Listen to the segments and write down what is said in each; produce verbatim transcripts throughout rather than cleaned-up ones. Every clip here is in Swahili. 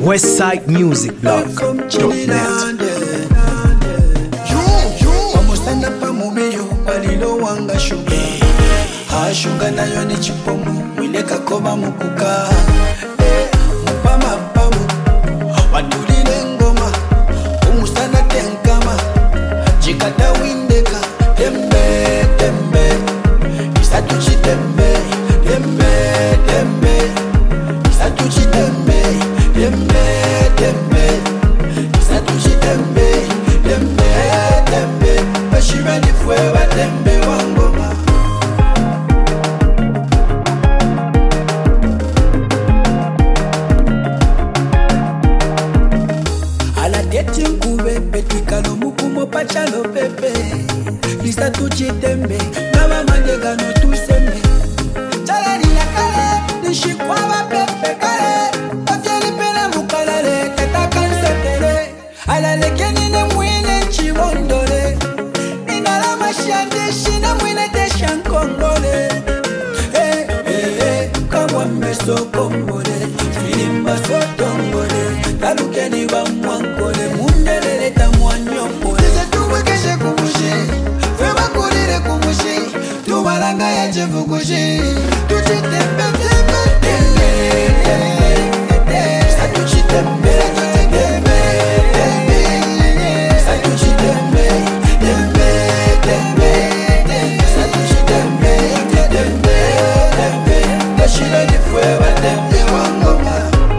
Westside Music Blog dot net. Wamusana pa mumeyo palilo wanga shuga ha shuga nayo ni chipomu mwile kakoba mukuka mupama pamu wadulile ngoma umusana tenkama jikata windeka tembe tembe isatuchi tembe tembe tembe isatuchi tembe tembe tembe isatuchi tembe tembe tembe bashiba ni fwe batembe wangoma ala tete nkube petikalo mukumo pachalo pepe isatuchi tembe naba mandega no tusembe chalani la kale nishikwa ba pepe kale oteli pena mukalale tataka nsetere ala lekeni ne mwine chibondole inala mashande shina mwine te shankongole eh eh eh kamwa meso kombole filimba sotongole talukeni ba mwankole mundelele ta mwanyongole tuwe keshe kumushi feba kulire kumushi tubalanga ya jevukushi tuchitembe tembe tembe tembe satuchi tembe tembe tembe satuchi tembe tembe tembe satuchi tembe tembe tembe kashira ni fwe batembe wangoma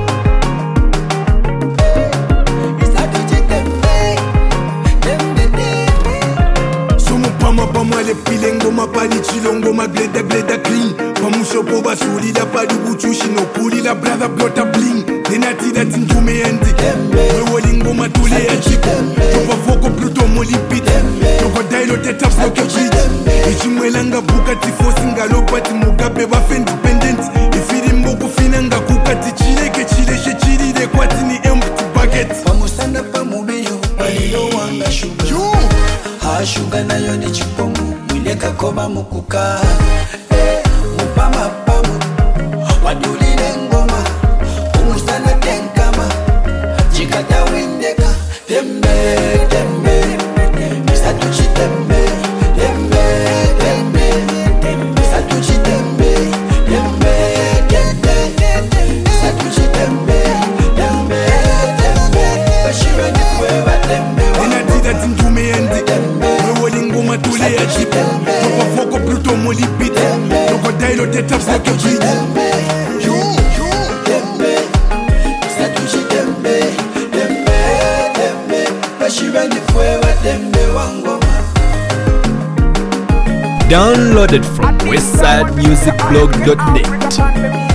satuchi tembe tembe tembe sumu pama pama le pile ngoma pali chilongo ma gleda gleda clean pamusho po basuli la pali buchushi no puli la brother blota bling denati that ndume endi we woli ngoma tule ya chico topa foko pluto molipite toko dailo teta bloke beat ichimwelanga buka tifosi ngalopati mugabe ba independent ifiri mboku finanga kukati chileke chileshe chilile kwati ni empty bucket pamusana pamubeyo palilo wanga shuga ha shuga nayo ni chipomu mwile kakoba mukuka eh, mupama pamu wadulile ngoma umusana tenkama jikata windeka tembe tembe isatuchi tembe tembe tembe isatuchi tembe tembe tembe isatuchi tembe tembe tembe bashiba ni fwe batembe denati that ndume endi we woli ngoma tule ya chico topa foko pluto molipite toko dailo teta bloke beat Downloaded from westside music blog dot net.